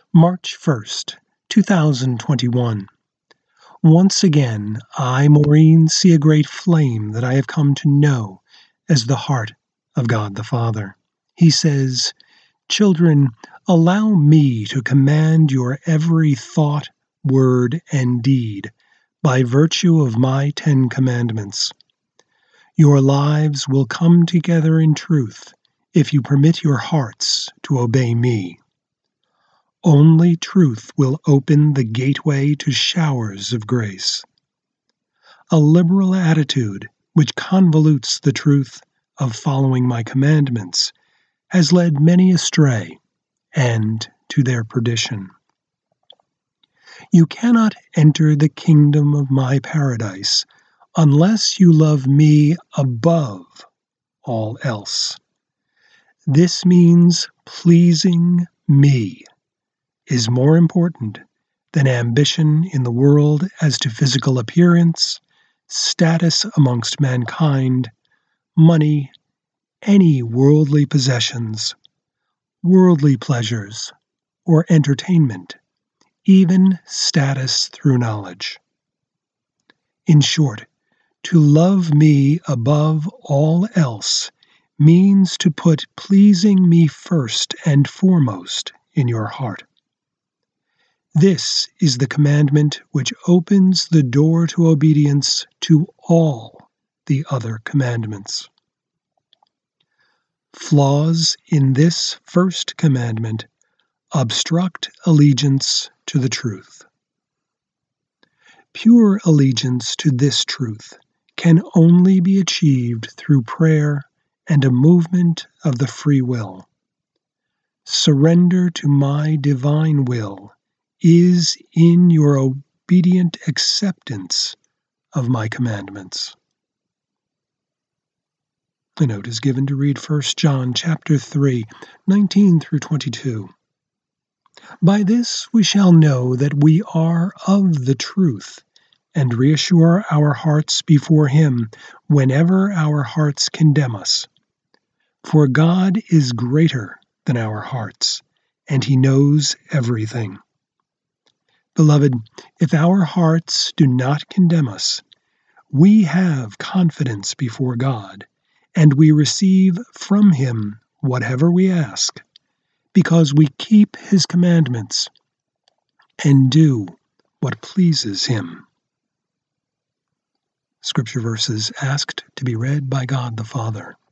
March 1st, 2021. Once again, I, Maureen, see a great flame that I have come to know as the heart of God the Father. He says, "Children, allow me to command your every thought, word, and deed by virtue of my 10 commandments. Your lives will come together in truth if you permit your hearts to obey me. Only truth will open the gateway to showers of grace. A liberal attitude, which convolutes the truth of following my commandments, has led many astray and to their perdition. You cannot enter the kingdom of my paradise unless you love me above all else. This means pleasing me is more important than ambition in the world as to physical appearance, status amongst mankind, money, any worldly possessions, worldly pleasures, or entertainment, even status through knowledge. In short, to love me above all else means to put pleasing me first and foremost in your heart. This is the commandment which opens the door to obedience to all the other commandments. Flaws in this first commandment obstruct allegiance to the truth. Pure allegiance to this truth can only be achieved through prayer and a movement of the free will. Surrender to my divine will is in your obedient acceptance of my commandments. A note is given to read 1 John chapter 3, 19 through 22. By this we shall know that we are of the truth, and reassure our hearts before him whenever our hearts condemn us. For God is greater than our hearts, and he knows everything. Beloved, if our hearts do not condemn us, we have confidence before God, and we receive from him whatever we ask, because we keep his commandments and do what pleases him." Scripture verses asked to be read by God the Father.